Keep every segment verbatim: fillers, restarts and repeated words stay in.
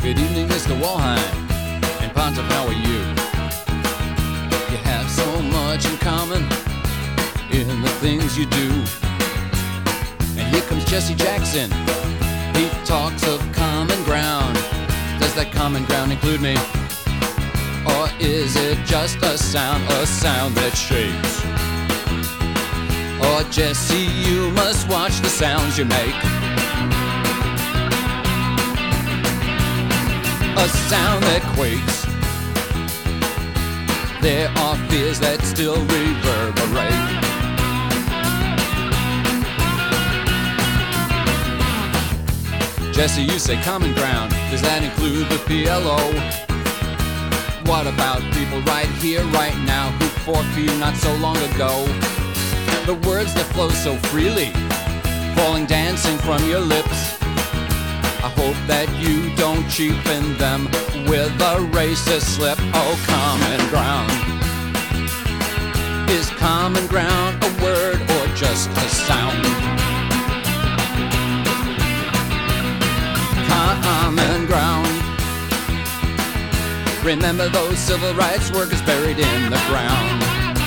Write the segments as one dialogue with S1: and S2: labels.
S1: Good evening, Mister Walheim, and Pontiff, how are you? You have so much in common in the things you do. And here comes Jesse Jackson. He talks of common ground. Does that common ground include me? Or is it just a sound, a sound that shakes? Or Jesse, you must watch the sounds you make. A sound that quakes. There are fears that still reverberate. Jesse, you say common ground. Does that include the P L O? What about people right here, right now, who fought for you not so long ago? The words that flow so freely, falling dancing from your lips. I hope that you don't cheapen them with a racist slip. Oh, common ground. Is common ground a word or just a sound? Common ground. Remember those civil rights workers buried in the ground.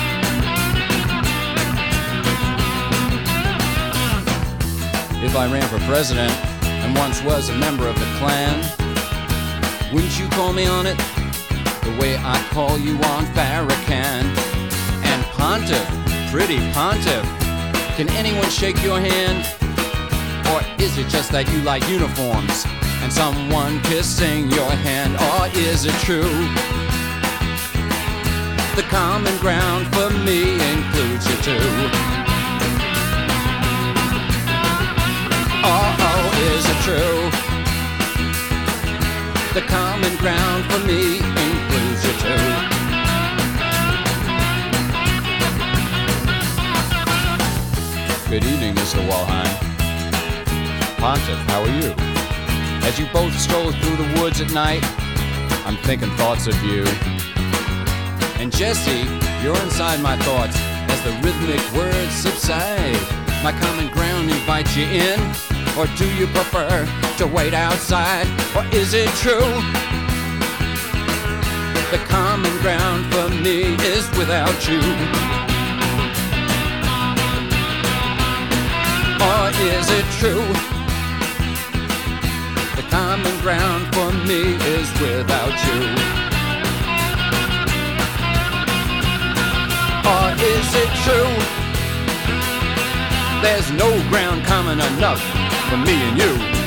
S1: If I ran for president and once was a member of the Klan, wouldn't you call me on it the way I call you on Farrakhan? And Pontiff, pretty Pontiff, can anyone shake your hand? Or is it just that you like uniforms and someone kissing your hand? Or is it true the common ground for me includes you too? Oh, is it true? The common ground for me includes you too. Good evening, Mister Walheim. Pontiff, how are you? As you both stroll through the woods at night, I'm thinking thoughts of you. And Jesse, you're inside my thoughts as the rhythmic words subside. My common ground invites you in, or do you prefer to wait outside? Or is it true the common ground for me is without you? Or is it true the common ground for me is without you? Or is it true there's no ground common enough for me and you?